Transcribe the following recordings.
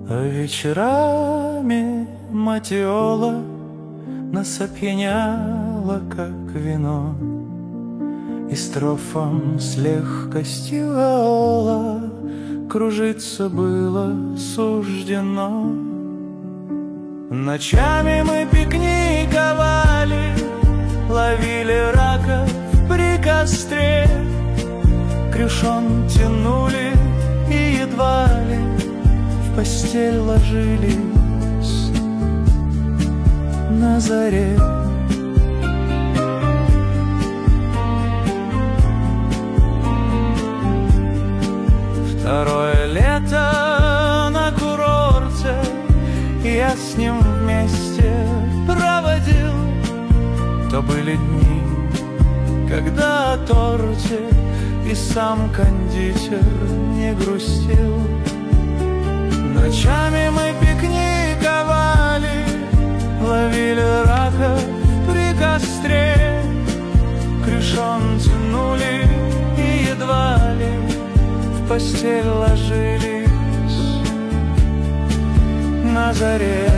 А вечерами матиола нас опьяняла, как вино, и строфам с легкостью Виола кружиться было суждено. Ночами мы пикниковали, ловили раков при костре, крюшон тянули и едва ли в постель ложились на заре. Второе лето на курорте я с ним вместе проводил. То были дни, когда о торте и сам кондитер не грустил. Ночами мы пикниковали, ловили раков при костре, крюшон тянули и едва ли в постель ложились на заре.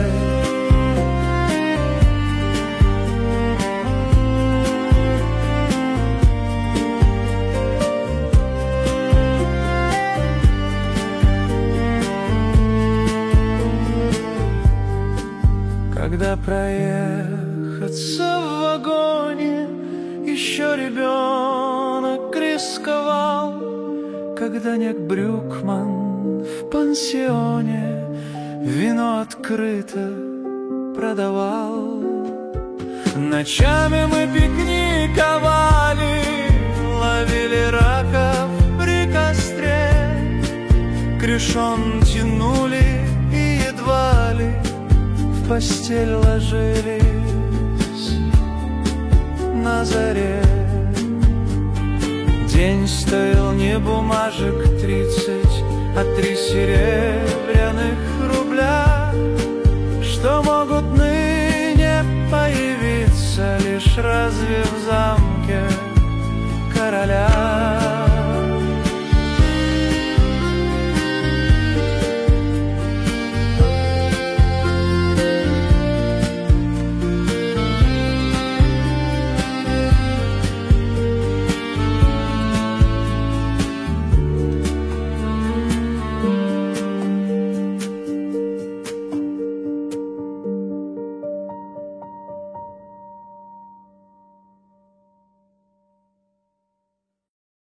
Когда проехаться в вагоне еще ребенок рисковал, когда Нек Брюкман в пансионе вино открыто продавал. Ночами мы пикниковали, ловили раков при костре, крюшон тянули и едва ли в постель ложились на заре. День стоил не бумажек 30, а 3 серебряных рубля, что могут ныне появиться лишь разве в замке короля.